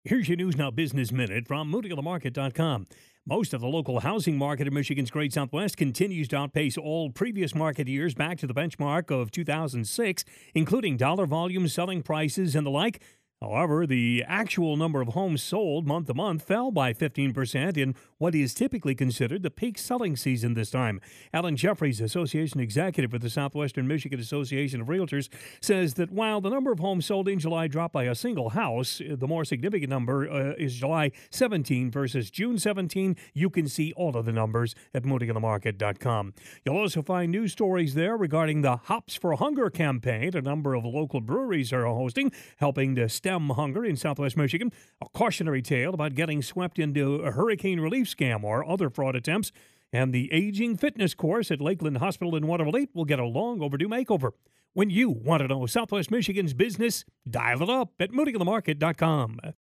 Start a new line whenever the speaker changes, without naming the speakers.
Here's your News Now Business Minute from MooneyOnTheMarket.com. Most of the local housing market in Michigan's Great Southwest continues to outpace all previous market years back to the benchmark of 2006, including dollar volume, selling prices, and the like. However, the actual number of homes sold month to month fell by 15% in what is typically considered the peak selling season this time. Alan Jeffries, Association Executive for the Southwestern Michigan Association of Realtors, says that while the number of homes sold in July dropped by a single house, the more significant number is July 17 versus June 17. You can see all of the numbers at MooneyOnTheMarket.com. You'll also find news stories there regarding the Hops for Hunger campaign a number of local breweries are hosting, helping to stem hunger in Southwest Michigan, a cautionary tale about getting swept into a hurricane relief scam or other fraud attempts, and the aging fitness course at Lakeland Hospital in Waterville 8 will get a long overdue makeover. When you want to know Southwest Michigan's business, dial it up at MooneyOnTheMarket.com.